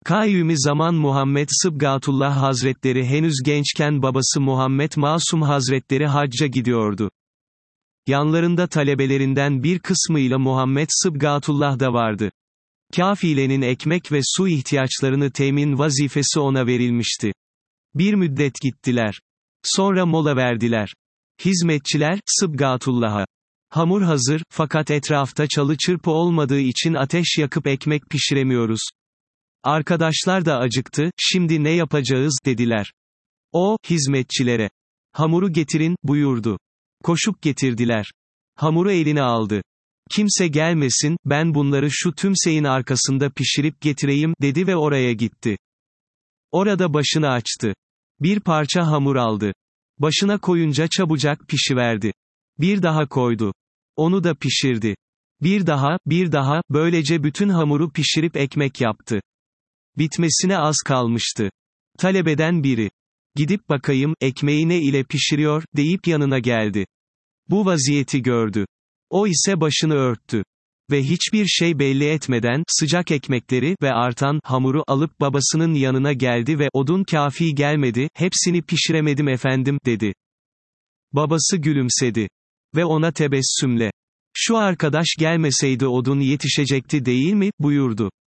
Kayyum-i Zaman Muhammed Sıbgatullah Hazretleri henüz gençken babası Muhammed Masum Hazretleri hacca gidiyordu. Yanlarında talebelerinden bir kısmıyla Muhammed Sıbgatullah da vardı. Kafilenin ekmek ve su ihtiyaçlarını temin vazifesi ona verilmişti. Bir müddet gittiler. Sonra mola verdiler. Hizmetçiler, Sıbgatullah'a, "Hamur hazır, fakat etrafta çalı çırpı olmadığı için ateş yakıp ekmek pişiremiyoruz. Arkadaşlar da acıktı, şimdi ne yapacağız?" dediler. O, hizmetçilere, "Hamuru getirin," buyurdu. Koşup getirdiler. Hamuru eline aldı. "Kimse gelmesin, ben bunları şu tümseyin arkasında pişirip getireyim," dedi ve oraya gitti. Orada başını açtı. Bir parça hamur aldı. Başına koyunca çabucak pişiverdi. Bir daha koydu. Onu da pişirdi. Bir daha, böylece bütün hamuru pişirip ekmek yaptı. Bitmesine az kalmıştı. Talebeden biri, "Gidip bakayım, ekmeği ne ile pişiriyor," deyip yanına geldi. Bu vaziyeti gördü. O ise başını örttü. Ve hiçbir şey belli etmeden, sıcak ekmekleri ve artan hamuru alıp babasının yanına geldi ve "Odun kafi gelmedi, hepsini pişiremedim efendim," dedi. Babası gülümsedi. Ve ona tebessümle, "Şu arkadaş gelmeseydi odun yetişecekti değil mi?" buyurdu.